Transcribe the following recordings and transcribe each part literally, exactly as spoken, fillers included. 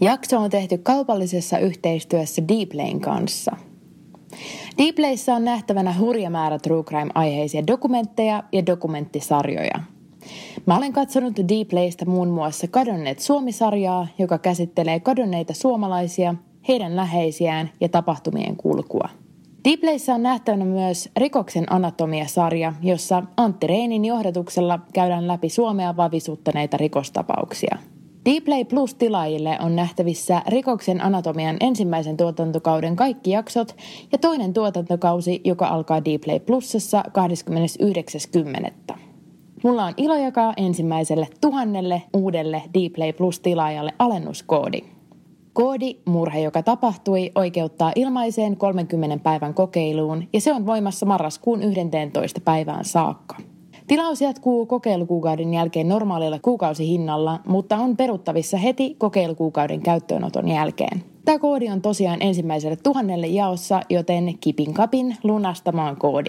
Jakso on tehty kaupallisessa yhteistyössä Dplayn kanssa. Dplayssä on nähtävänä hurja määrä true crime-aiheisia dokumentteja ja dokumenttisarjoja. Mä olen katsonut Dplaystä muun muassa Kadonneet Suomi-sarjaa, joka käsittelee kadonneita suomalaisia, heidän läheisiään ja tapahtumien kulkua. Dplayssä on nähtävänä myös Rikoksen anatomia-sarja, jossa Antti Reinin johdatuksella käydään läpi Suomea vavisuttaneita rikostapauksia. Dplay Plus-tilaajille on nähtävissä Rikoksen anatomian ensimmäisen tuotantokauden kaikki jaksot ja toinen tuotantokausi, joka alkaa Dplay Plusassa kahdeskymmenesyhdeksäs kymmenettä Mulla on ilo jakaa ensimmäiselle tuhannelle uudelle Dplay Plus-tilaajalle alennuskoodi. Koodi Murhe, joka tapahtui, oikeuttaa ilmaiseen kolmenkymmenen päivän kokeiluun ja se on voimassa marraskuun yhdenteentoista päivään saakka. Tilaus jatkuu kokeilukuukauden jälkeen normaalilla kuukausihinnalla, mutta on peruttavissa heti kokeilukuukauden käyttöönoton jälkeen. Tämä koodi on tosiaan ensimmäiselle tuhannelle jaossa, joten kipin kapin lunastamaan koodi.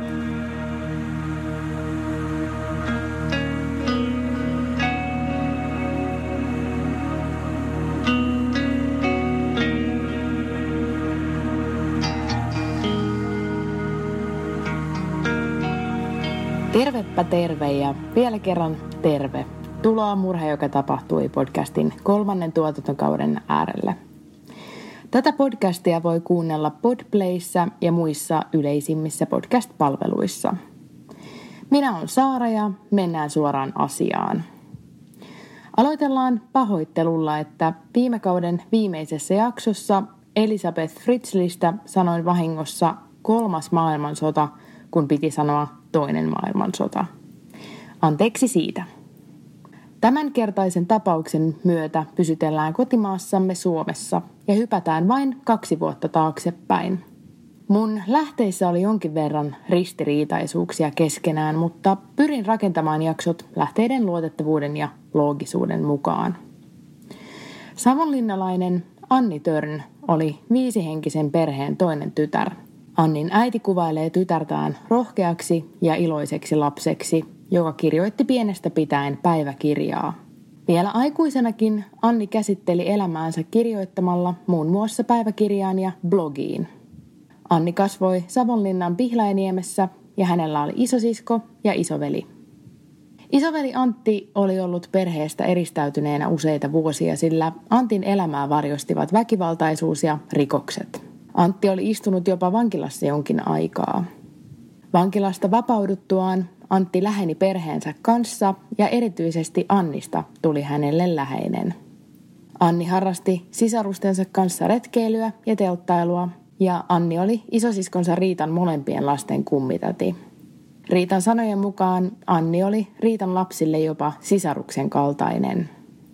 Tervepä terve ja vielä kerran terve. Tuloa Murhe, joka tapahtui podcastin kolmannen tuotantokauden äärelle. Tätä podcastia voi kuunnella Podplayssä ja muissa yleisimmissä podcast-palveluissa. Minä olen Saara ja mennään suoraan asiaan. Aloitellaan pahoittelulla, että viime kauden viimeisessä jaksossa Elisabeth Fritzlistä sanoin vahingossa kolmas maailmansota, kun piti sanoa toinen maailmansota. Anteeksi siitä. Tämänkertaisen tapauksen myötä pysytellään kotimaassamme Suomessa ja hypätään vain kaksi vuotta taaksepäin. Mun lähteissä oli jonkin verran ristiriitaisuuksia keskenään, mutta pyrin rakentamaan jaksot lähteiden luotettavuuden ja loogisuuden mukaan. Savonlinnalainen Anni Törn oli viisihenkisen perheen toinen tytär. Annin äiti kuvailee tytärtään rohkeaksi ja iloiseksi lapseksi, joka kirjoitti pienestä pitäen päiväkirjaa. Vielä aikuisenakin Anni käsitteli elämäänsä kirjoittamalla muun muassa päiväkirjaan ja blogiin. Anni kasvoi Savonlinnan Pihlainiemessä ja hänellä oli isosisko ja isoveli. Isoveli Antti oli ollut perheestä eristäytyneenä useita vuosia, sillä Antin elämää varjostivat väkivaltaisuus ja rikokset. Antti oli istunut jopa vankilassa jonkin aikaa. Vankilasta vapauduttuaan Antti läheni perheensä kanssa ja erityisesti Annista tuli hänelle läheinen. Anni harrasti sisarustensa kanssa retkeilyä ja telttailua ja Anni oli isosiskonsa Riitan molempien lasten kummitäti. Riitan sanojen mukaan Anni oli Riitan lapsille jopa sisaruksen kaltainen.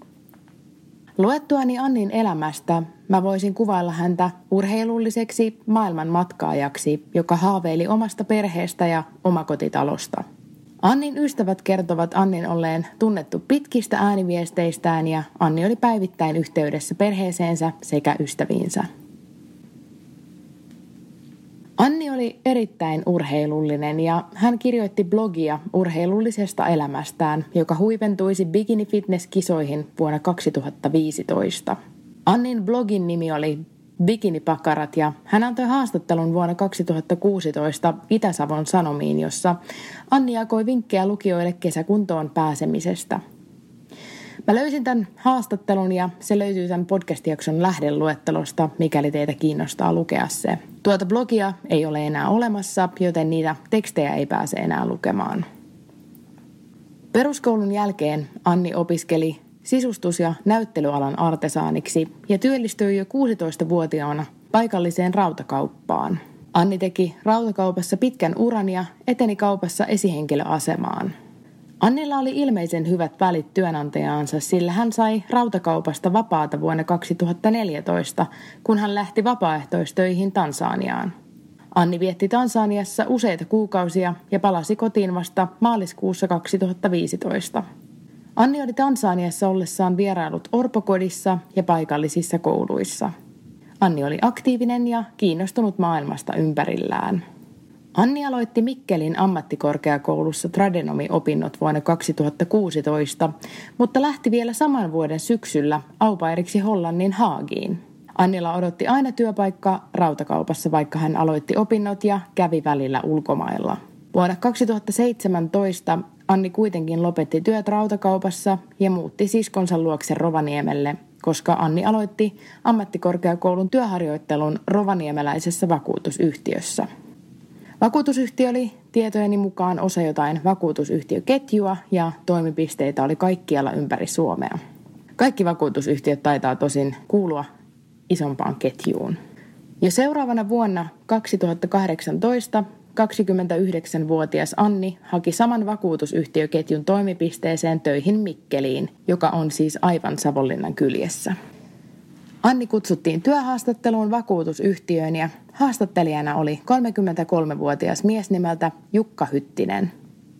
Luettuani Annin elämästä mä voisin kuvailla häntä urheilulliseksi maailman matkaajaksi, joka haaveili omasta perheestä ja omakotitalosta. Annin ystävät kertovat Annin olleen tunnettu pitkistä ääniviesteistään ja Anni oli päivittäin yhteydessä perheeseensä sekä ystäviinsä. Anni oli erittäin urheilullinen ja hän kirjoitti blogia urheilullisesta elämästään, joka huipentuisi Bikini Fitness-kisoihin vuonna kaksituhattaviisitoista. Annin blogin nimi oli Bikinipakarat ja hän antoi haastattelun vuonna kaksituhattakuusitoista Itä-Savon Sanomiin, jossa Anni jakoi vinkkejä lukijoille kesäkuntoon pääsemisestä. Mä löysin tämän haastattelun ja se löytyy tämän podcast-jakson lähdeluettelosta, mikäli teitä kiinnostaa lukea se. Tuota blogia ei ole enää olemassa, joten niitä tekstejä ei pääse enää lukemaan. Peruskoulun jälkeen Anni opiskeli sisustus- ja näyttelyalan artesaaniksi ja työllistyi jo kuusitoistavuotiaana paikalliseen rautakauppaan. Anni teki rautakaupassa pitkän uran ja eteni kaupassa esihenkilöasemaan. Annilla oli ilmeisen hyvät välit työnantajaansa, sillä hän sai rautakaupasta vapaata vuonna kaksituhattaneljätoista, kun hän lähti vapaaehtoistöihin Tansaniaan. Anni vietti Tansaniassa useita kuukausia ja palasi kotiin vasta maaliskuussa kaksituhattaviisitoista. Anni oli Tansaniassa ollessaan vierailut orpokodissa ja paikallisissa kouluissa. Anni oli aktiivinen ja kiinnostunut maailmasta ympärillään. Anni aloitti Mikkelin ammattikorkeakoulussa tradenomi-opinnot vuonna kaksituhattakuusitoista, mutta lähti vielä saman vuoden syksyllä au pairiksi Hollannin Haagiin. Annilla odotti aina työpaikka rautakaupassa, vaikka hän aloitti opinnot ja kävi välillä ulkomailla. Vuonna kaksituhattaseitsemäntoista Anni kuitenkin lopetti työt rautakaupassa ja muutti siskonsa luokse Rovaniemelle, koska Anni aloitti ammattikorkeakoulun työharjoittelun rovaniemeläisessä vakuutusyhtiössä. Vakuutusyhtiö oli tietojeni mukaan osa jotain vakuutusyhtiöketjua ja toimipisteitä oli kaikkialla ympäri Suomea. Kaikki vakuutusyhtiöt taitaa tosin kuulua isompaan ketjuun. Jo seuraavana vuonna kaksituhattakahdeksantoista kaksikymmentäyhdeksänvuotias Anni haki saman vakuutusyhtiöketjun toimipisteeseen töihin Mikkeliin, joka on siis aivan Savonlinnan kyljessä. Anni kutsuttiin työhaastatteluun vakuutusyhtiöön ja haastattelijana oli kolmekymmentäkolmevuotias mies nimeltä Jukka Hyttinen.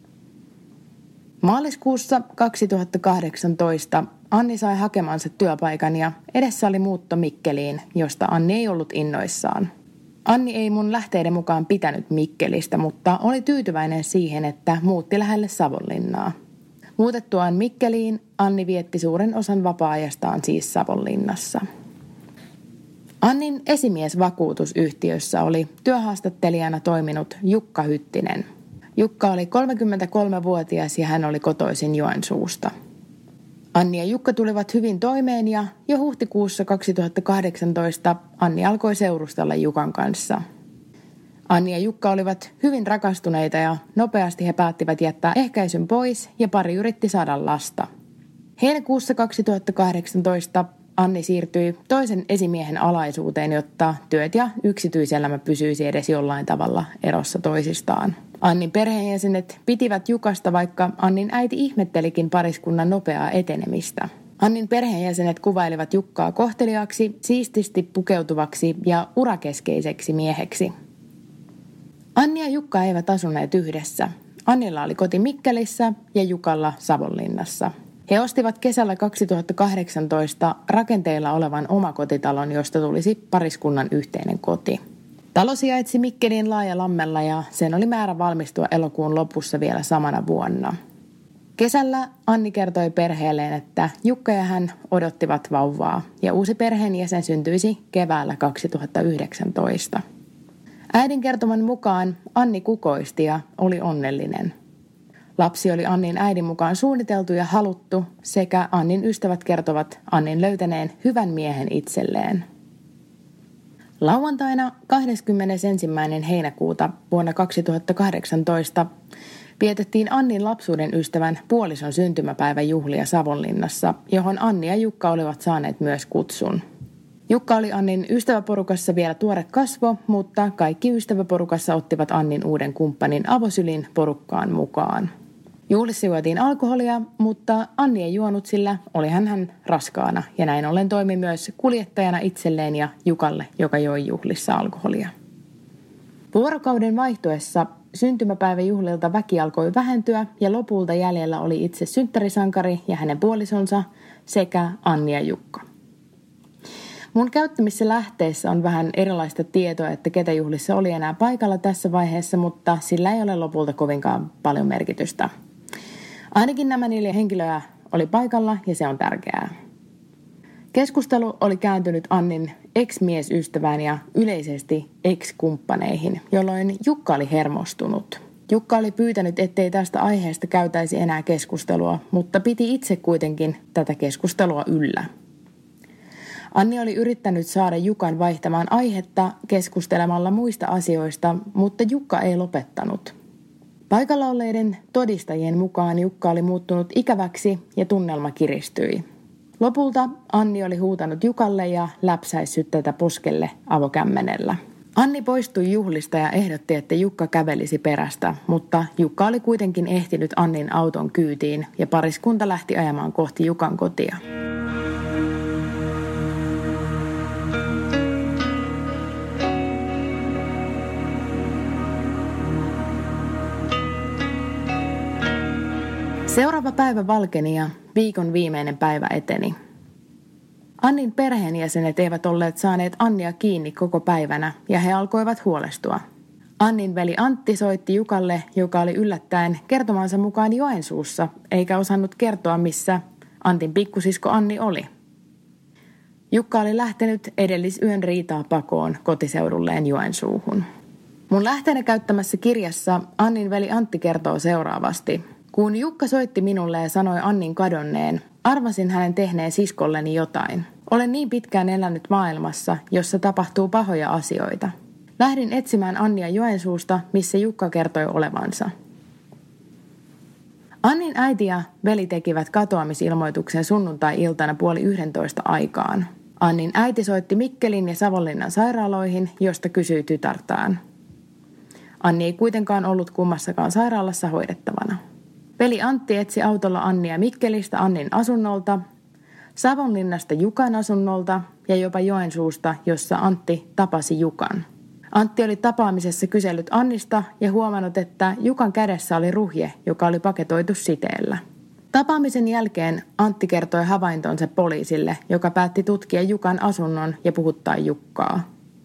Maaliskuussa kaksituhattakahdeksantoista Anni sai hakemansa työpaikan ja edessä oli muutto Mikkeliin, josta Anni ei ollut innoissaan. Anni ei mun lähteiden mukaan pitänyt Mikkelistä, mutta oli tyytyväinen siihen, että muutti lähelle Savonlinnaa. Muutettuaan Mikkeliin Anni vietti suuren osan vapaa-ajastaan siis Savonlinnassa. Annin esimies vakuutusyhtiössä oli työhaastattelijana toiminut Jukka Hyttinen. Jukka oli kolmekymmentäkolmevuotias ja hän oli kotoisin Joensuusta. Anni ja Jukka tulivat hyvin toimeen ja jo huhtikuussa kaksituhattakahdeksantoista Anni alkoi seurustella Jukan kanssa. Anni ja Jukka olivat hyvin rakastuneita ja nopeasti he päättivät jättää ehkäisyn pois ja pari yritti saada lasta. Heinäkuussa kaksituhattakahdeksantoista Anni siirtyi toisen esimiehen alaisuuteen, jotta työt ja yksityiselämä pysyisi edes jollain tavalla erossa toisistaan. Annin perheenjäsenet pitivät Jukasta, vaikka Annin äiti ihmettelikin pariskunnan nopeaa etenemistä. Annin perheenjäsenet kuvailivat Jukkaa kohteliaaksi, siististi pukeutuvaksi ja urakeskeiseksi mieheksi. Anni ja Jukka eivät asuneet yhdessä. Annilla oli koti Mikkelissä ja Jukalla Savonlinnassa. He ostivat kesällä kaksituhattakahdeksantoista rakenteilla olevan omakotitalon, josta tulisi pariskunnan yhteinen koti. Talo sijaitsi Mikkelin Laajalammella ja sen oli määrä valmistua elokuun lopussa vielä samana vuonna. Kesällä Anni kertoi perheelleen, että Jukka ja hän odottivat vauvaa ja uusi perheenjäsen syntyisi keväällä kaksituhattayhdeksäntoista. Äidin kertoman mukaan Anni kukoisti ja oli onnellinen. Lapsi oli Annin äidin mukaan suunniteltu ja haluttu sekä Annin ystävät kertovat Annin löytäneen hyvän miehen itselleen. Lauantaina kahdeskymmenesensimmäinen heinäkuuta vuonna kaksituhattakahdeksantoista vietettiin Annin lapsuuden ystävän puolison syntymäpäiväjuhlia Savonlinnassa, johon Anni ja Jukka olivat saaneet myös kutsun. Jukka oli Annin ystäväporukassa vielä tuore kasvo, mutta kaikki ystäväporukassa ottivat Annin uuden kumppanin avosylin porukkaan mukaan. Juhlissa juotiin alkoholia, mutta Anni ei juonut, sillä olihan hän raskaana ja näin ollen toimi myös kuljettajana itselleen ja Jukalle, joka joi juhlissa alkoholia. Vuorokauden vaihtuessa syntymäpäiväjuhlilta väki alkoi vähentyä ja lopulta jäljellä oli itse synttärisankari ja hänen puolisonsa sekä Anni ja Jukka. Mun käyttämissä lähteissä on vähän erilaista tietoa, että ketä juhlissa oli enää paikalla tässä vaiheessa, mutta sillä ei ole lopulta kovinkaan paljon merkitystä. Ainakin nämä neljä henkilöä oli paikalla ja se on tärkeää. Keskustelu oli kääntynyt Annin ex-miesystävään ja yleisesti ex-kumppaneihin, jolloin Jukka oli hermostunut. Jukka oli pyytänyt, ettei tästä aiheesta käytäisi enää keskustelua, mutta piti itse kuitenkin tätä keskustelua yllä. Anni oli yrittänyt saada Jukan vaihtamaan aihetta keskustelemalla muista asioista, mutta Jukka ei lopettanut. Paikalla olleiden todistajien mukaan Jukka oli muuttunut ikäväksi ja tunnelma kiristyi. Lopulta Anni oli huutanut Jukalle ja läpsäissyt tätä poskelle avokämmenellä. Anni poistui juhlista ja ehdotti, että Jukka kävelisi perästä, mutta Jukka oli kuitenkin ehtinyt Annin auton kyytiin ja pariskunta lähti ajamaan kohti Jukan kotia. Seuraava päivä valkeni ja viikon viimeinen päivä eteni. Annin perheenjäsenet eivät olleet saaneet Annia kiinni koko päivänä ja he alkoivat huolestua. Annin veli Antti soitti Jukalle, joka oli yllättäen kertomansa mukaan Joensuussa, eikä osannut kertoa, missä Antin pikkusisko Anni oli. Jukka oli lähtenyt edellisyön riitaa pakoon kotiseudulleen Joensuuhun. Mun lähteenä käyttämässä kirjassa Annin veli Antti kertoo seuraavasti. Kun Jukka soitti minulle ja sanoi Annin kadonneen, arvasin hänen tehneen siskolleni jotain. Olen niin pitkään elänyt maailmassa, jossa tapahtuu pahoja asioita. Lähdin etsimään Annia Joensuusta, missä Jukka kertoi olevansa. Annin äiti ja veli tekivät katoamisilmoituksen sunnuntai-iltana puoli yhdentoista aikaan. Annin äiti soitti Mikkelin ja Savonlinnan sairaaloihin, josta kysyi tytärtään. Anni ei kuitenkaan ollut kummassakaan sairaalassa hoidettavana. Veli Antti etsi autolla Annia Mikkelistä Annin asunnolta, Savonlinnasta Jukan asunnolta ja jopa Joensuusta, jossa Antti tapasi Jukan. Antti oli tapaamisessa kysellyt Annista ja huomannut, että Jukan kädessä oli ruhje, joka oli paketoitu siteellä. Tapaamisen jälkeen Antti kertoi havaintonsa poliisille, joka päätti tutkia Jukan asunnon ja puhuttaa Jukkaa.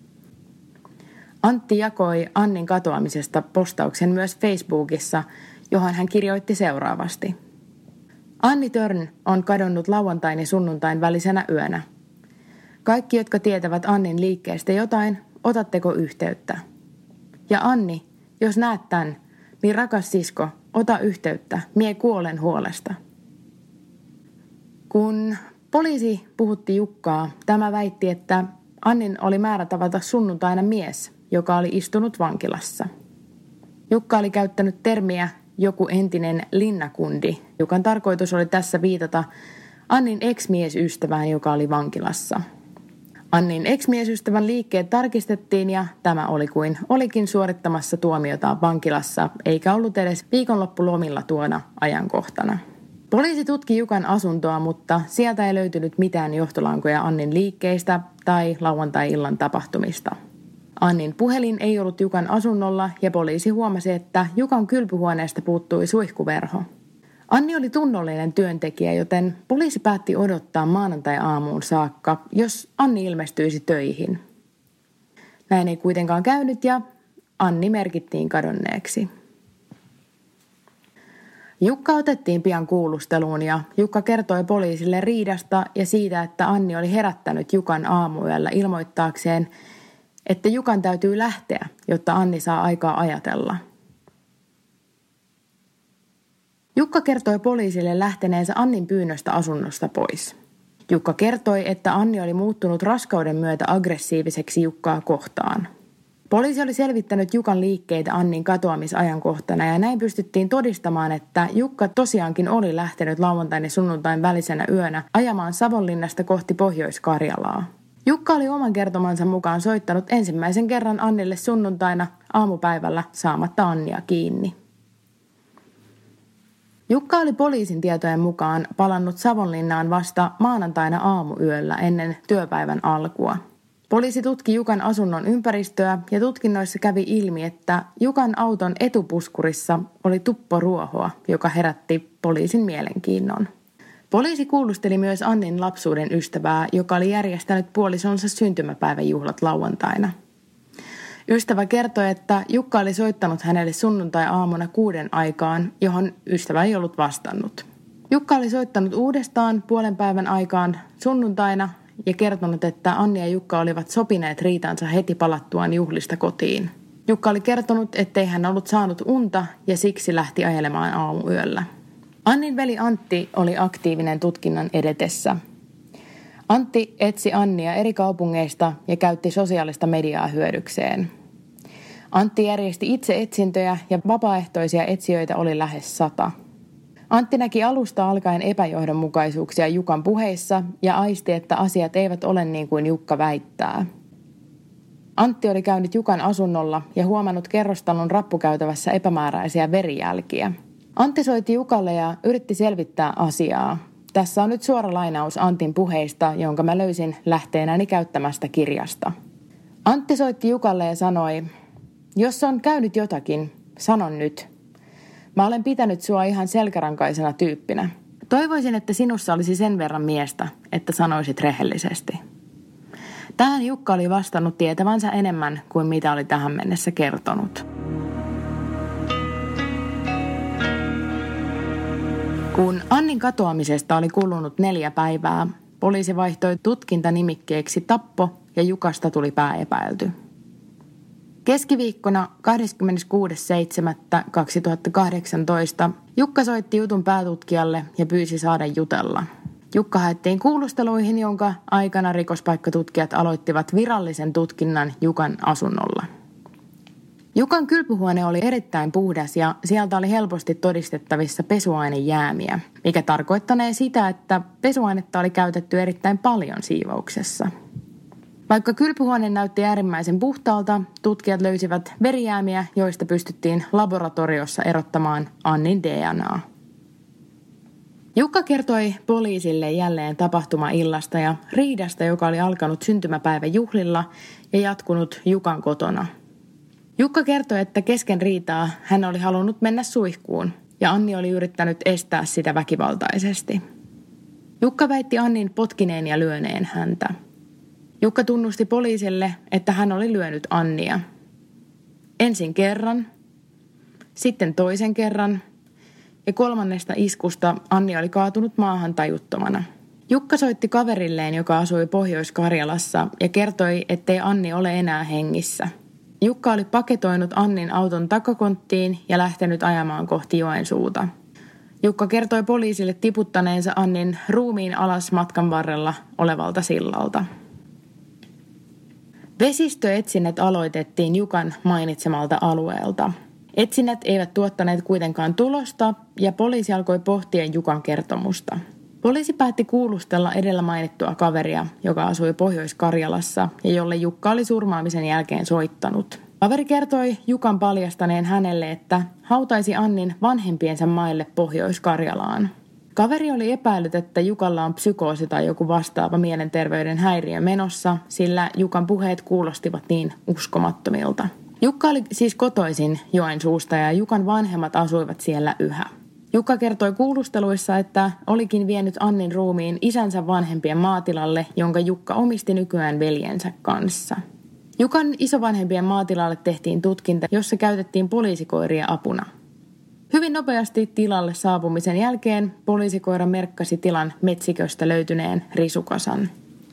Antti jakoi Annin katoamisesta postauksen myös Facebookissa, johon hän kirjoitti seuraavasti. Anni Törn on kadonnut lauantain ja sunnuntain välisenä yönä. Kaikki, jotka tietävät Annin liikkeestä jotain, otatteko yhteyttä? Ja Anni, jos näet tämän, niin rakas sisko, ota yhteyttä, mie kuolen huolesta. Kun poliisi puhutti Jukkaa, tämä väitti, että Annin oli määrä tavata sunnuntaina mies, joka oli istunut vankilassa. Jukka oli käyttänyt termiä joku entinen linnakundi. Jukan tarkoitus oli tässä viitata Annin ex-miesystävään, joka oli vankilassa. Annin ex-miesystävän liikkeet tarkistettiin ja tämä oli kuin olikin suorittamassa tuomiotaan vankilassa, eikä ollut edes viikonloppulomilla tuona ajankohtana. Poliisi tutki Jukan asuntoa, mutta sieltä ei löytynyt mitään johtolankoja Annin liikkeistä tai lauantai-illan tapahtumista. Annin puhelin ei ollut Jukan asunnolla ja poliisi huomasi, että Jukan kylpyhuoneesta puuttui suihkuverho. Anni oli tunnollinen työntekijä, joten poliisi päätti odottaa maanantai-aamuun saakka, jos Anni ilmestyisi töihin. Näin ei kuitenkaan käynyt ja Anni merkittiin kadonneeksi. Jukka otettiin pian kuulusteluun ja Jukka kertoi poliisille riidasta ja siitä, että Anni oli herättänyt Jukan aamuyöllä ilmoittaakseen, että Jukan täytyy lähteä, jotta Anni saa aikaa ajatella. Jukka kertoi poliisille lähteneensä Annin pyynnöstä asunnosta pois. Jukka kertoi, että Anni oli muuttunut raskauden myötä aggressiiviseksi Jukkaa kohtaan. Poliisi oli selvittänyt Jukan liikkeitä Annin katoamisajankohtana ja näin pystyttiin todistamaan, että Jukka tosiaankin oli lähtenyt lauantain ja sunnuntain välisenä yönä ajamaan Savonlinnasta kohti Pohjois-Karjalaa. Jukka oli oman kertomansa mukaan soittanut ensimmäisen kerran Annille sunnuntaina aamupäivällä saamatta Annia kiinni. Jukka oli poliisin tietojen mukaan palannut Savonlinnaan vasta maanantaina aamuyöllä ennen työpäivän alkua. Poliisi tutki Jukan asunnon ympäristöä ja tutkinnoissa kävi ilmi, että Jukan auton etupuskurissa oli tupporuohoa, joka herätti poliisin mielenkiinnon. Poliisi kuulusteli myös Annin lapsuuden ystävää, joka oli järjestänyt puolisonsa syntymäpäiväjuhlat lauantaina. Ystävä kertoi, että Jukka oli soittanut hänelle sunnuntai-aamuna kuuden aikaan, johon ystävä ei ollut vastannut. Jukka oli soittanut uudestaan puolen päivän aikaan sunnuntaina ja kertonut, että Anni ja Jukka olivat sopineet riitansa heti palattuaan juhlista kotiin. Jukka oli kertonut, ettei hän ollut saanut unta ja siksi lähti ajelemaan aamuyöllä. Annin veli Antti oli aktiivinen tutkinnan edetessä. Antti etsi Annia eri kaupungeista ja käytti sosiaalista mediaa hyödykseen. Antti järjesti itse etsintöjä ja vapaaehtoisia etsijöitä oli lähes sata. Antti näki alusta alkaen epäjohdonmukaisuuksia Jukan puheissa ja aisti, että asiat eivät ole niin kuin Jukka väittää. Antti oli käynyt Jukan asunnolla ja huomannut kerrostalon rappukäytävässä epämääräisiä verijälkiä. Antti soitti Jukalle ja yritti selvittää asiaa. Tässä on nyt suora lainaus Antin puheista, jonka mä löysin lähteenäni käyttämästä kirjasta. Antti soitti Jukalle ja sanoi, jos on käynyt jotakin, sanon nyt. Mä olen pitänyt sua ihan selkärankaisena tyyppinä. Toivoisin, että sinussa olisi sen verran miestä, että sanoisit rehellisesti. Tähän Jukka oli vastannut tietävänsä enemmän kuin mitä oli tähän mennessä kertonut. Kun Annin katoamisesta oli kulunut neljä päivää, poliisi vaihtoi tutkintanimikkeeksi tappo ja Jukasta tuli pääepäilty. Keskiviikkona kahdeskymmeneskuudes seitsemättä kaksituhattakahdeksantoista Jukka soitti jutun päätutkijalle ja pyysi saada jutella. Jukka haettiin kuulusteluihin, jonka aikana rikospaikkatutkijat aloittivat virallisen tutkinnan Jukan asunnolla. Jukan kylpyhuone oli erittäin puhdas ja sieltä oli helposti todistettavissa pesuainejäämiä, mikä tarkoittanee sitä, että pesuainetta oli käytetty erittäin paljon siivouksessa. Vaikka kylpyhuone näytti äärimmäisen puhtaalta, tutkijat löysivät verijäämiä, joista pystyttiin laboratoriossa erottamaan Annin D N A. Jukka kertoi poliisille jälleen tapahtuma-illasta ja riidasta, joka oli alkanut syntymäpäivän juhlilla ja jatkunut Jukan kotona. Jukka kertoi, että kesken riitaa hän oli halunnut mennä suihkuun ja Anni oli yrittänyt estää sitä väkivaltaisesti. Jukka väitti Annin potkineen ja lyöneen häntä. Jukka tunnusti poliisille, että hän oli lyönyt Annia. Ensin kerran, sitten toisen kerran ja kolmannesta iskusta Anni oli kaatunut maahan tajuttomana. Jukka soitti kaverilleen, joka asui Pohjois-Karjalassa ja kertoi, ettei Anni ole enää hengissä. Jukka oli paketoinut Annin auton takakonttiin ja lähtenyt ajamaan kohti Joensuuta. Jukka kertoi poliisille tiputtaneensa Annin ruumiin alas matkan varrella olevalta sillalta. Vesistöetsinnät aloitettiin Jukan mainitsemalta alueelta. Etsinnät eivät tuottaneet kuitenkaan tulosta ja poliisi alkoi pohtia Jukan kertomusta. Poliisi päätti kuulustella edellä mainittua kaveria, joka asui Pohjois-Karjalassa ja jolle Jukka oli surmaamisen jälkeen soittanut. Kaveri kertoi Jukan paljastaneen hänelle, että hautaisi Annin vanhempiensa maille Pohjois-Karjalaan. Kaveri oli epäillyt, että Jukalla on psykoosi tai joku vastaava mielenterveyden häiriö menossa, sillä Jukan puheet kuulostivat niin uskomattomilta. Jukka oli siis kotoisin Joensuusta ja Jukan vanhemmat asuivat siellä yhä. Jukka kertoi kuulusteluissa, että olikin vienyt Annin ruumiin isänsä vanhempien maatilalle, jonka Jukka omisti nykyään veljensä kanssa. Jukan isovanhempien maatilalle tehtiin tutkinta, jossa käytettiin poliisikoiria apuna. Hyvin nopeasti tilalle saapumisen jälkeen poliisikoira merkkasi tilan metsiköstä löytyneen risukasan.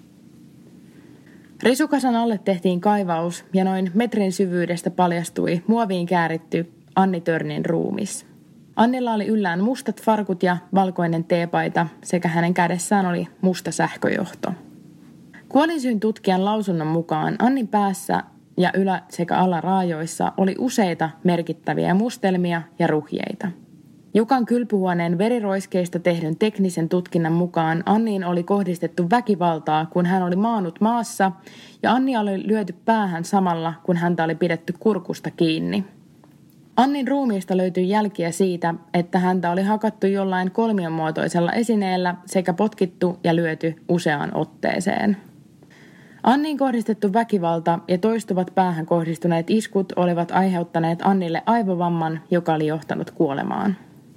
Risukasan alle tehtiin kaivaus ja noin metrin syvyydestä paljastui muoviin kääritty Anni Törnin ruumis. Annilla oli yllään mustat farkut ja valkoinen teepaita sekä hänen kädessään oli musta sähköjohto. Kuolinsyyn tutkijan lausunnon mukaan Annin päässä ja ylä- sekä alaraajoissa oli useita merkittäviä mustelmia ja ruhjeita. Jukan kylpyhuoneen veriroiskeista tehdyn teknisen tutkinnan mukaan Anniin oli kohdistettu väkivaltaa, kun hän oli maannut maassa ja Annia oli lyöty päähän samalla, kun häntä oli pidetty kurkusta kiinni. Annin ruumiista löytyi jälkiä siitä, että häntä oli hakattu jollain kolmionmuotoisella esineellä sekä potkittu ja lyöty useaan otteeseen. Anniin kohdistettu väkivalta ja toistuvat päähän kohdistuneet iskut olivat aiheuttaneet Annille aivovamman, joka oli johtanut kuolemaan.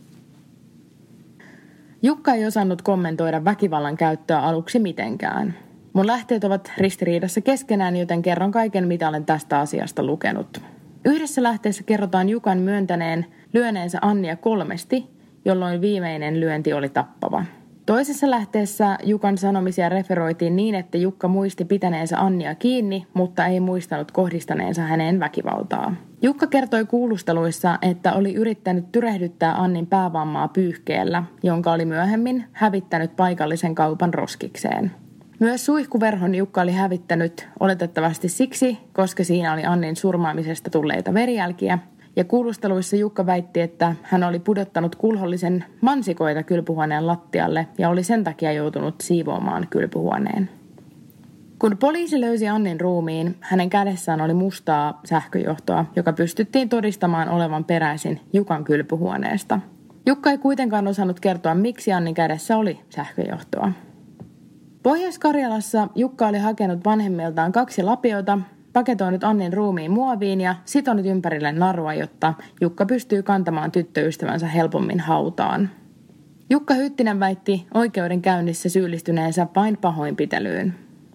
Jukka ei osannut kommentoida väkivallan käyttöä aluksi mitenkään. Mun lähteet ovat ristiriidassa keskenään, joten kerron kaiken, mitä olen tästä asiasta lukenut. Yhdessä lähteessä kerrotaan Jukan myöntäneen lyöneensä Annia kolmesti, jolloin viimeinen lyönti oli tappava. Toisessa lähteessä Jukan sanomisia referoitiin niin, että Jukka muisti pitäneensä Annia kiinni, mutta ei muistanut kohdistaneensa häneen väkivaltaa. Jukka kertoi kuulusteluissa, että oli yrittänyt tyrehdyttää Annin päävammaa pyyhkeellä, jonka oli myöhemmin hävittänyt paikallisen kaupan roskikseen. Myös suihkuverhon Jukka oli hävittänyt oletettavasti siksi, koska siinä oli Annin surmaamisesta tulleita verijälkiä, ja kuulusteluissa Jukka väitti, että hän oli pudottanut kulhollisen mansikoita kylpyhuoneen lattialle ja oli sen takia joutunut siivoamaan kylpyhuoneen. Kun poliisi löysi Annin ruumiin, hänen kädessään oli mustaa sähköjohtoa, joka pystyttiin todistamaan olevan peräisin Jukan kylpyhuoneesta. Jukka ei kuitenkaan osannut kertoa, miksi Annin kädessä oli sähköjohtoa. Pohjois-Karjalassa Jukka oli hakenut vanhemmiltaan kaksi lapiota, paketoinut Annin ruumiin muoviin ja sitonut ympärille narua, jotta Jukka pystyy kantamaan tyttöystävänsä helpommin hautaan. Jukka Hyttinen väitti oikeudenkäynnissä syyllistyneensä vain pahoinpitelyyn.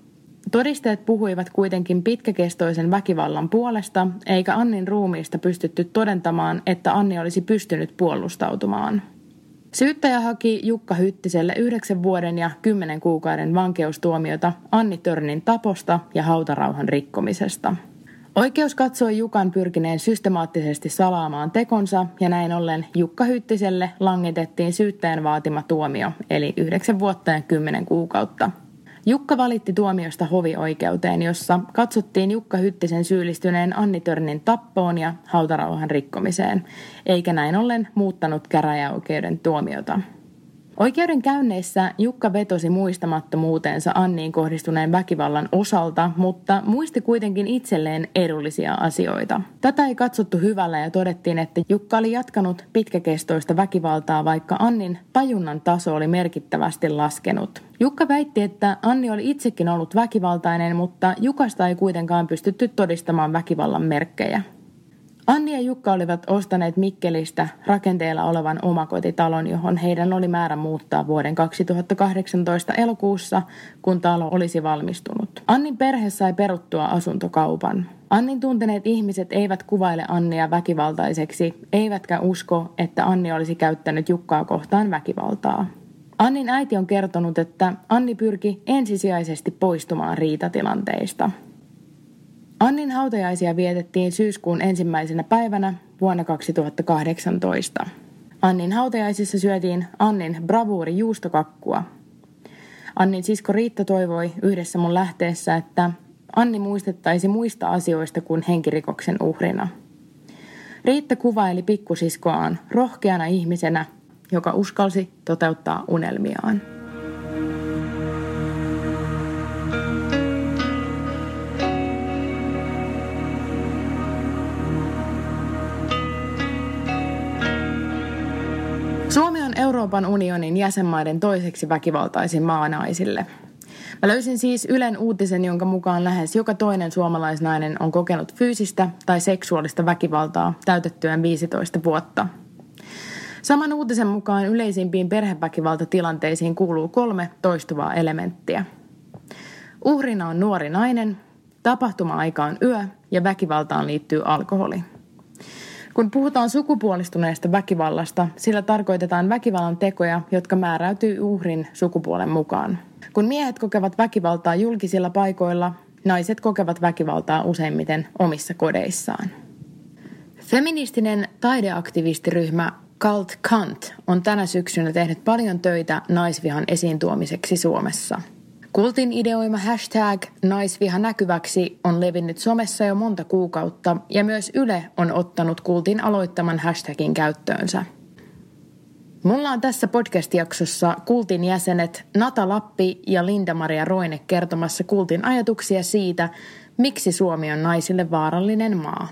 Todisteet puhuivat kuitenkin pitkäkestoisen väkivallan puolesta, eikä Annin ruumiista pystytty todentamaan, että Anni olisi pystynyt puolustautumaan. Syyttäjä haki Jukka Hyttiselle yhdeksän vuoden ja kymmenen kuukauden vankeustuomiota Anni Törnin taposta ja hautarauhan rikkomisesta. Oikeus katsoi Jukan pyrkineen systemaattisesti salaamaan tekonsa ja näin ollen Jukka Hyttiselle langetettiin syyttäjän vaatima tuomio, eli yhdeksän vuotta ja kymmenen kuukautta. Jukka valitti tuomiosta hovioikeuteen, jossa katsottiin Jukka Hyttisen syyllistyneen Anni Törnin tappoon ja hautarauhan rikkomiseen, eikä näin ollen muuttanut käräjäoikeuden tuomiota. Oikeudenkäynneissä Jukka vetosi muistamattomuuteensa Anniin kohdistuneen väkivallan osalta, mutta muisti kuitenkin itselleen edullisia asioita. Tätä ei katsottu hyvällä ja todettiin, että Jukka oli jatkanut pitkäkestoista väkivaltaa, vaikka Annin tajunnan taso oli merkittävästi laskenut. Jukka väitti, että Anni oli itsekin ollut väkivaltainen, mutta Jukasta ei kuitenkaan pystytty todistamaan väkivallan merkkejä. Anni ja Jukka olivat ostaneet Mikkelistä rakenteella olevan omakotitalon, johon heidän oli määrä muuttaa vuoden kaksituhattakahdeksantoista elokuussa, kun talo olisi valmistunut. Annin perhe sai peruttua asuntokaupan. Annin tunteneet ihmiset eivät kuvaile Annia väkivaltaiseksi, eivätkä usko, että Anni olisi käyttänyt Jukkaa kohtaan väkivaltaa. Annin äiti on kertonut, että Anni pyrki ensisijaisesti poistumaan riitatilanteista. Annin hautajaisia vietettiin syyskuun ensimmäisenä päivänä vuonna kaksituhattakahdeksantoista. Annin hautajaisissa syötiin Annin bravuuri juustokakkua. Annin sisko Riitta toivoi yhdessä mun lähteessä, että Anni muistettaisi muista asioista kuin henkirikoksen uhrina. Riitta kuvaili pikkusiskoaan rohkeana ihmisenä, joka uskalsi toteuttaa unelmiaan. Suomi on Euroopan unionin jäsenmaiden toiseksi väkivaltaisin maa naisille. Mä löysin siis Ylen uutisen, jonka mukaan lähes joka toinen suomalaisnainen on kokenut fyysistä tai seksuaalista väkivaltaa täytettyään viisitoista vuotta. Saman uutisen mukaan yleisimpiin perheväkivaltatilanteisiin kuuluu kolme toistuvaa elementtiä. Uhrina on nuori nainen, tapahtuma-aika on yö ja väkivaltaan liittyy alkoholi. Kun puhutaan sukupuolistuneesta väkivallasta, sillä tarkoitetaan väkivallan tekoja, jotka määräytyy uhrin sukupuolen mukaan. Kun miehet kokevat väkivaltaa julkisilla paikoilla, naiset kokevat väkivaltaa useimmiten omissa kodeissaan. Feministinen taideaktivistiryhmä Cult Cunt on tänä syksynä tehnyt paljon töitä naisvihan esiin tuomiseksi Suomessa. Kultin ideoima hashtag naisviha näkyväksi on levinnyt somessa jo monta kuukautta ja myös Yle on ottanut Kultin aloittaman hashtagin käyttöönsä. Mulla on tässä podcast-jaksossa Kultin jäsenet Nata Lappi ja Linda-Maria Roine kertomassa Kultin ajatuksia siitä, miksi Suomi on naisille vaarallinen maa.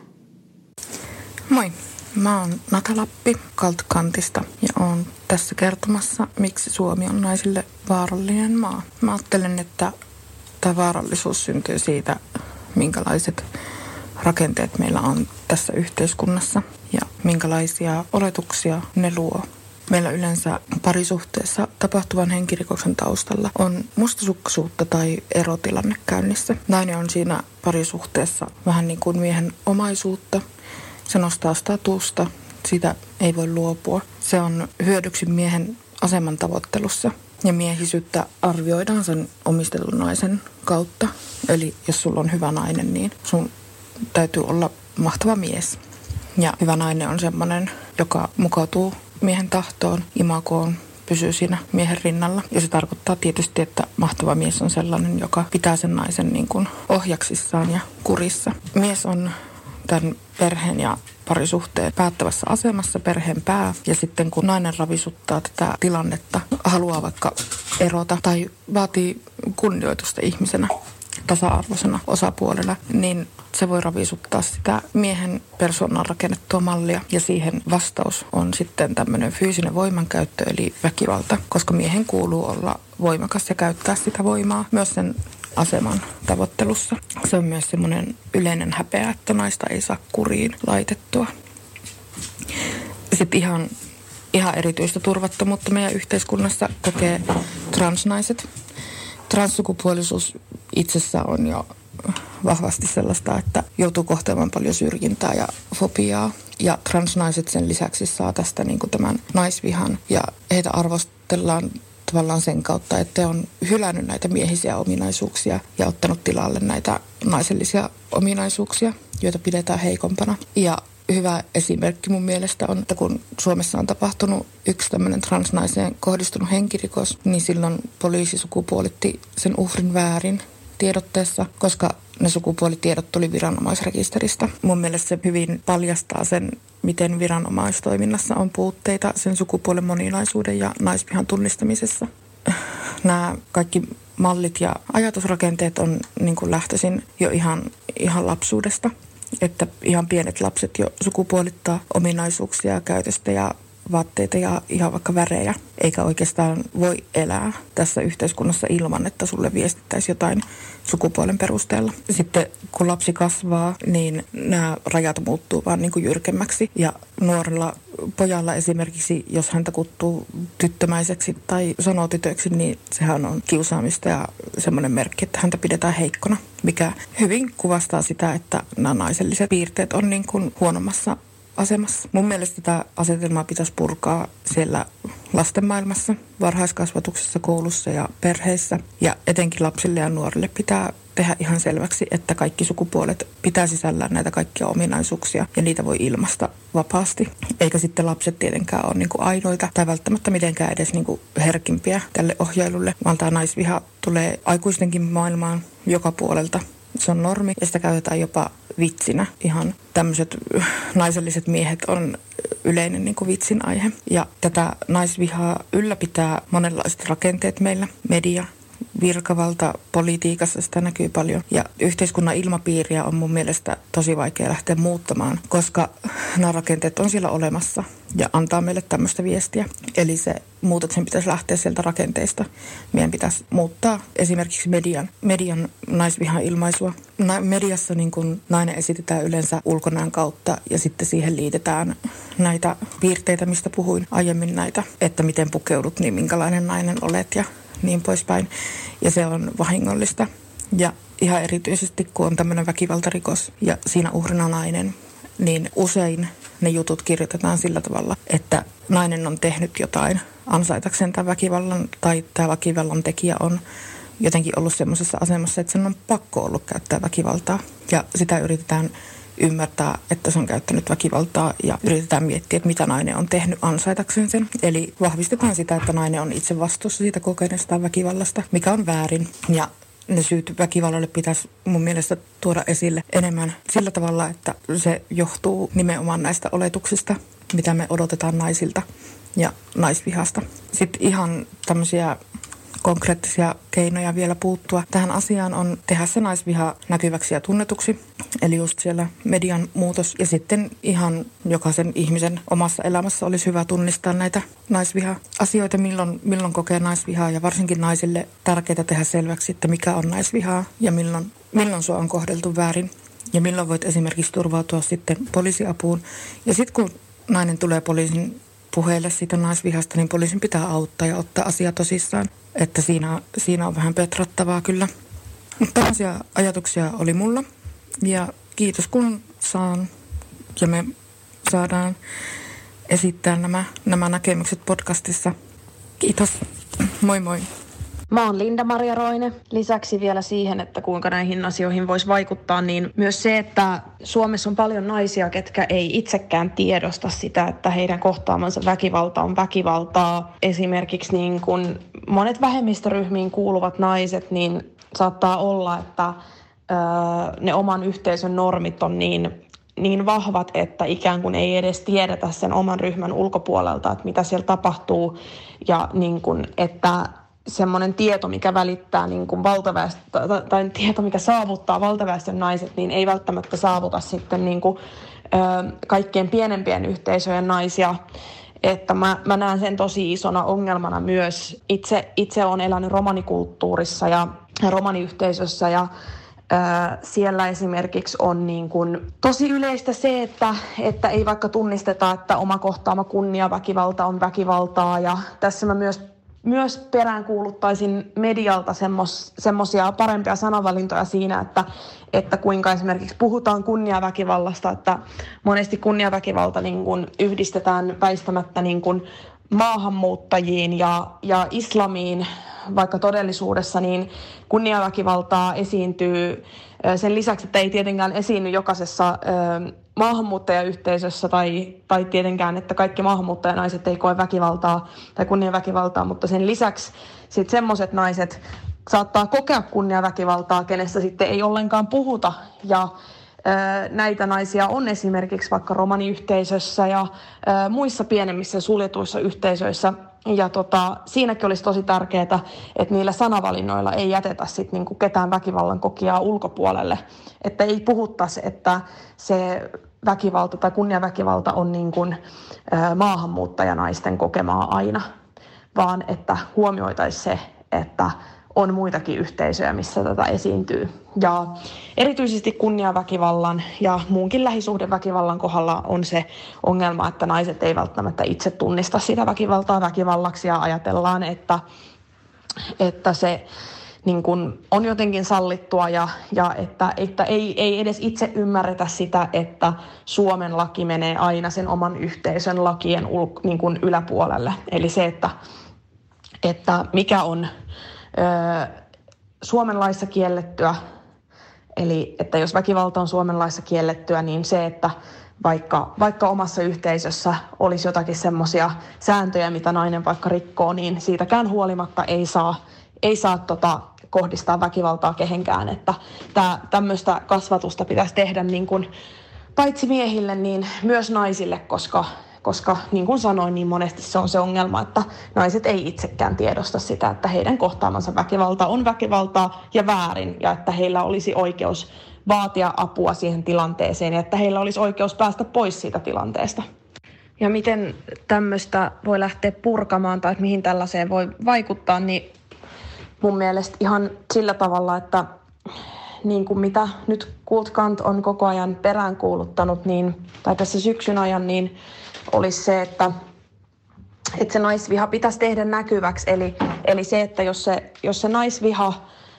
Moi, mä oon Nata Lappi Cult Cuntista ja oon tässä kertomassa, miksi Suomi on naisille vaarallinen maa. Mä ajattelen, että tämä vaarallisuus syntyy siitä, minkälaiset rakenteet meillä on tässä yhteiskunnassa ja minkälaisia oletuksia ne luo. Meillä yleensä parisuhteessa tapahtuvan henkirikoksen taustalla on mustasukkaisuutta tai erotilanne käynnissä. Nainen on siinä parisuhteessa vähän niin kuin miehen omaisuutta. Se nostaa statusta, sitä ei voi luopua. Se on hyödyksi miehen aseman tavoittelussa ja miehisyyttä arvioidaan sen omistetun naisen kautta. Eli jos sulla on hyvä nainen, niin sun täytyy olla mahtava mies. Ja hyvä nainen on semmoinen, joka mukautuu miehen tahtoon, imagoon, pysyy siinä miehen rinnalla. Ja se tarkoittaa tietysti, että mahtava mies on sellainen, joka pitää sen naisen niin kuin ohjaksissaan ja kurissa. Mies on tämän perheen ja parisuhteen päättävässä asemassa, perheen pää. Ja sitten kun nainen ravisuttaa tätä tilannetta, haluaa vaikka erota tai vaatii kunnioitusta ihmisenä, tasa-arvoisena osapuolena, niin se voi ravisuttaa sitä miehen persoonan rakennettua mallia. Ja siihen vastaus on sitten tämmöinen fyysinen voimankäyttö, eli väkivalta, koska miehen kuuluu olla voimakas ja käyttää sitä voimaa myös sen aseman tavoittelussa. Se on myös semmoinen yleinen häpeä, että naista ei saa kuriin laitettua. Sitten ihan, ihan erityistä turvattomuutta meidän yhteiskunnassa kokee transnaiset. Transsukupuolisuus itsessä on jo vahvasti sellaista, että joutuu kohtaamaan paljon syrjintää ja fobiaa. Ja transnaiset sen lisäksi saa tästä niin kuin tämän naisvihan ja heitä arvostellaan tavallaan sen kautta, että on hylännyt näitä miehisiä ominaisuuksia ja ottanut tilalle näitä naisellisia ominaisuuksia, joita pidetään heikompana. Ja hyvä esimerkki mun mielestä on, että kun Suomessa on tapahtunut yksi tämmöinen transnaiseen kohdistunut henkirikos, niin silloin poliisi sukupuolitti sen uhrin väärin tiedotteessa, koska ne sukupuolitiedot tuli viranomaisrekisteristä. Mun mielestä se hyvin paljastaa sen, miten viranomaistoiminnassa on puutteita sen sukupuolen moninaisuuden ja naisvihan tunnistamisessa. Nämä kaikki mallit ja ajatusrakenteet on niin kuin lähtöisin jo ihan, ihan lapsuudesta, että ihan pienet lapset jo sukupuolittaa ominaisuuksia, käytöstä ja vaatteita ja ihan vaikka värejä, eikä oikeastaan voi elää tässä yhteiskunnassa ilman, että sulle viestittäisi jotain sukupuolen perusteella. Sitten kun lapsi kasvaa, niin nämä rajat muuttuu vaan niin kuin jyrkemmäksi ja nuorella pojalla esimerkiksi, jos häntä kuttuu tyttömäiseksi tai sanoo tytöksi, niin sehän on kiusaamista ja semmoinen merkki, että häntä pidetään heikkona, mikä hyvin kuvastaa sitä, että nämä naiselliset piirteet on niin kuin huonommassa asemassa. Mun mielestä tätä asetelmaa pitäisi purkaa siellä lasten maailmassa, varhaiskasvatuksessa, koulussa ja perheissä. Ja etenkin lapsille ja nuorille pitää tehdä ihan selväksi, että kaikki sukupuolet pitää sisällään näitä kaikkia ominaisuuksia ja niitä voi ilmaista vapaasti. Eikä sitten lapset tietenkään ole niin kuin ainoita tai välttämättä mitenkään edes niin kuin herkimpiä tälle ohjailulle, vaan tämä naisviha tulee aikuistenkin maailmaan joka puolelta. Se on normi ja sitä käytetään jopa vitsinä. Ihan tämmöiset naiselliset miehet on yleinen niin kuin vitsin aihe. Ja tätä naisvihaa ylläpitää monenlaiset rakenteet meillä. Media, virkavalta, politiikassa sitä näkyy paljon. Ja yhteiskunnan ilmapiiriä on mun mielestä tosi vaikea lähteä muuttamaan, koska nämä rakenteet on siellä olemassa ja antaa meille tämmöistä viestiä. Eli se muutoksen pitäisi lähteä sieltä rakenteista. Meidän pitäisi muuttaa esimerkiksi median, median naisvihan ilmaisua. Na- mediassa niin kun nainen esitetään yleensä ulkonäön kautta ja sitten siihen liitetään näitä piirteitä, mistä puhuin aiemmin näitä, että miten pukeudut, niin minkälainen nainen olet ja niin poispäin. Ja se on vahingollista. Ja ihan erityisesti, kun on tämmöinen väkivaltarikos ja siinä uhrina nainen, niin usein ne jutut kirjoitetaan sillä tavalla, että nainen on tehnyt jotain ansaitakseen tämän väkivallan tai tämä väkivallan tekijä on jotenkin ollut semmoisessa asemassa, että sen on pakko ollut käyttää väkivaltaa. Ja sitä yritetään ymmärtää, että se on käyttänyt väkivaltaa ja yritetään miettiä, että mitä nainen on tehnyt ansaitakseen sen. Eli vahvistetaan sitä, että nainen on itse vastuussa siitä kokeneestaan väkivallasta, mikä on väärin. Ja ne syyt väkivallalle pitäisi mun mielestä tuoda esille enemmän sillä tavalla, että se johtuu nimenomaan näistä oletuksista, mitä me odotetaan naisilta ja naisvihasta. Sitten ihan tämmöisiä konkreettisia keinoja vielä puuttua tähän asiaan on tehdä se naisviha näkyväksi ja tunnetuksi. Eli just siellä median muutos ja sitten ihan jokaisen ihmisen omassa elämässä olisi hyvä tunnistaa näitä naisviha-asioita, milloin, milloin kokee naisvihaa ja varsinkin naisille tärkeää tehdä selväksi, että mikä on naisvihaa ja milloin, milloin sua on kohdeltu väärin ja milloin voit esimerkiksi turvautua sitten poliisiapuun. Ja sitten kun nainen tulee poliisin puheelle siitä naisvihasta, niin poliisin pitää auttaa ja ottaa asia tosissaan. Että siinä, siinä on vähän petrattavaa kyllä. Mutta tällaisia ajatuksia oli mulla. Ja kiitos kun saan ja me saadaan esittää nämä, nämä näkemykset podcastissa. Kiitos. Moi moi. Mä oon Linda-Maria Roine. Lisäksi vielä siihen, että kuinka näihin asioihin voisi vaikuttaa, niin myös se, että Suomessa on paljon naisia, ketkä ei itsekään tiedosta sitä, että heidän kohtaamansa väkivalta on väkivaltaa. Esimerkiksi niin kun monet vähemmistöryhmiin kuuluvat naiset, niin saattaa olla, että öö, ne oman yhteisön normit on niin, niin vahvat, että ikään kuin ei edes tiedetä sen oman ryhmän ulkopuolelta, että mitä siellä tapahtuu ja niin kun, että semmoinen tieto, mikä välittää niin kuin valtaväestö, tai tieto, mikä saavuttaa valtaväestön naiset, niin ei välttämättä saavuta sitten niin kuin, ö, kaikkein pienempien yhteisöjen naisia. Että mä, mä näen sen tosi isona ongelmana myös. Itse, itse olen elänyt romanikulttuurissa ja romaniyhteisössä ja ö, siellä esimerkiksi on niin kuin tosi yleistä se, että, että ei vaikka tunnisteta, että oma kohtaama kunniaväkivalta on väkivaltaa ja tässä mä myös myös peräänkuuluttaisin medialta semmos, semmoisia parempia sanavalintoja siinä, että, että kuinka esimerkiksi puhutaan kunniaväkivallasta, että monesti kunniaväkivalta niin kuin yhdistetään väistämättä niin kuin maahanmuuttajiin ja, ja islamiin, vaikka todellisuudessa niin kunniaväkivaltaa esiintyy sen lisäksi, että ei tietenkään esiinny jokaisessa maahanmuuttajayhteisössä tai, tai tietenkään, että kaikki maahanmuuttajanaiset ei koe väkivaltaa tai kunniaväkivaltaa, mutta sen lisäksi sitten semmoiset naiset saattaa kokea kunniaväkivaltaa, kenestä sitten ei ollenkaan puhuta. Ja ö, näitä naisia on esimerkiksi vaikka romaniyhteisössä ja ö, muissa pienemmissä suljetuissa yhteisöissä. Ja tota, siinäkin olisi tosi tärkeää, että niillä sanavalinnoilla ei jätetä sit niinku ketään väkivallan kokijaa ulkopuolelle. Että ei puhuttaisi, että se väkivalta tai kunniaväkivalta on niin kuin, ä, maahanmuuttajanaisten kokemaa aina, vaan että huomioitaisiin se, että on muitakin yhteisöjä, missä tätä esiintyy. Ja erityisesti kunniaväkivallan ja muunkin lähisuhdeväkivallan kohdalla on se ongelma, että naiset ei välttämättä itse tunnista sitä väkivaltaa väkivallaksi ja ajatellaan, että, että se niin kuin on jotenkin sallittua ja, ja että, että ei, ei edes itse ymmärretä sitä, että Suomen laki menee aina sen oman yhteisön lakien ul, niin kuin yläpuolelle. Eli se, että, että mikä on ö, Suomen laissa kiellettyä, eli että jos väkivalta on Suomen laissa kiellettyä, niin se, että vaikka, vaikka omassa yhteisössä olisi jotakin semmoisia sääntöjä, mitä nainen vaikka rikkoo, niin siitäkään huolimatta ei saa ei saa tota, kohdistaa väkivaltaa kehenkään, että tää, tämmöistä kasvatusta pitäisi tehdä niin kuin, paitsi miehille, niin myös naisille, koska, koska niin kuin sanoin, niin monesti se on se ongelma, että naiset ei itsekään tiedosta sitä, että heidän kohtaamansa väkivalta on väkivaltaa ja väärin, ja että heillä olisi oikeus vaatia apua siihen tilanteeseen, ja että heillä olisi oikeus päästä pois siitä tilanteesta. Ja miten tämmöistä voi lähteä purkamaan, tai mihin tällaiseen voi vaikuttaa, niin mun mielestä ihan sillä tavalla, että niin kuin mitä nyt Cult Kant on koko ajan peräänkuuluttanut, niin, tai tässä syksyn ajan, niin olisi se, että, että se naisviha pitäisi tehdä näkyväksi. Eli, eli se, että jos se, jos se naisviha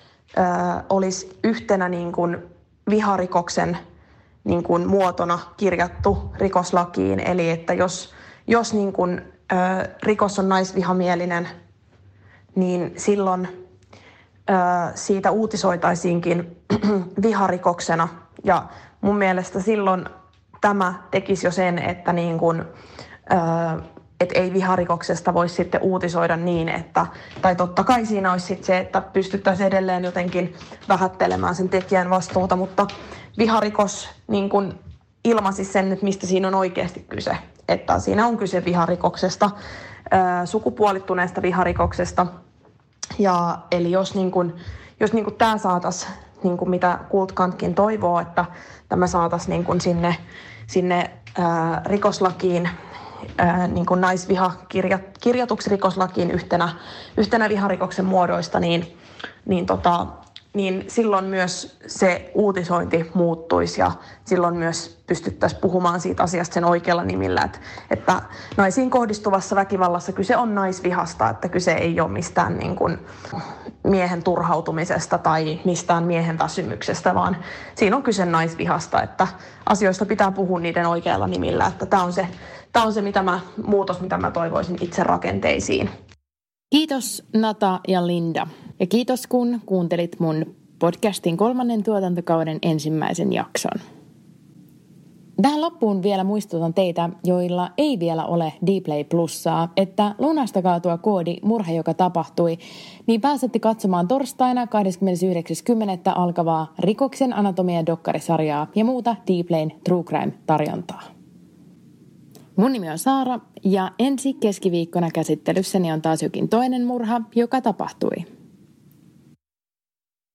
ää, olisi yhtenä niin kuin viharikoksen niin kuin muotona kirjattu rikoslakiin, eli että jos, jos niin kuin, ää, rikos on naisvihamielinen, niin silloin ö, siitä uutisoitaisiinkin viharikoksena. Ja mun mielestä silloin tämä tekisi jo sen, että niin kun, ö, et ei viharikoksesta voisi sitten uutisoida niin, että, tai totta kai siinä olisi sitten se, että pystyttäisiin edelleen jotenkin vähättelemään sen tekijän vastuuta, mutta viharikos niin kun ilmaisisi sen, että mistä siinä on oikeasti kyse. Että siinä on kyse viharikoksesta, ö, sukupuolittuneesta viharikoksesta. Ja, eli jos, niin kun, jos niin kun tämä saataisiin, niin kun mitä Cult Kantkin toivoo, että tämä saataisiin niin kun sinne, sinne ää, rikoslakiin, ää, niin kun naisviha kirja, kirjatuksi rikoslakiin yhtenä, yhtenä viharikoksen muodoista, niin, niin, tota, niin silloin myös se uutisointi muuttuisi ja silloin myös pystyttäisiin puhumaan siitä asiasta sen oikealla nimillä, että, että naisiin kohdistuvassa väkivallassa kyse on naisvihasta, että kyse ei ole mistään niin kuin miehen turhautumisesta tai mistään miehen väsymyksestä, vaan siinä on kyse naisvihasta, että asioista pitää puhua niiden oikealla nimillä, että tämä on se, tämä on se mitä mä, muutos, mitä mä toivoisin itse rakenteisiin. Kiitos Nata ja Linda. Ja kiitos kun kuuntelit mun podcastin kolmannen tuotantokauden ensimmäisen jakson. Tähän loppuun vielä muistutan teitä, joilla ei vielä ole Dplay Plussaa, että lunastakaa tuo koodi Murha, joka tapahtui, niin pääsette katsomaan torstaina kahdeskymmenesyhdeksäs kymmenettä alkavaa Rikoksen anatomia dokkarisarjaa ja muuta Dplayn True Crime-tarjontaa. Mun nimi on Saara ja ensi keskiviikkona käsittelyssäni on taas jokin toinen murha, joka tapahtui.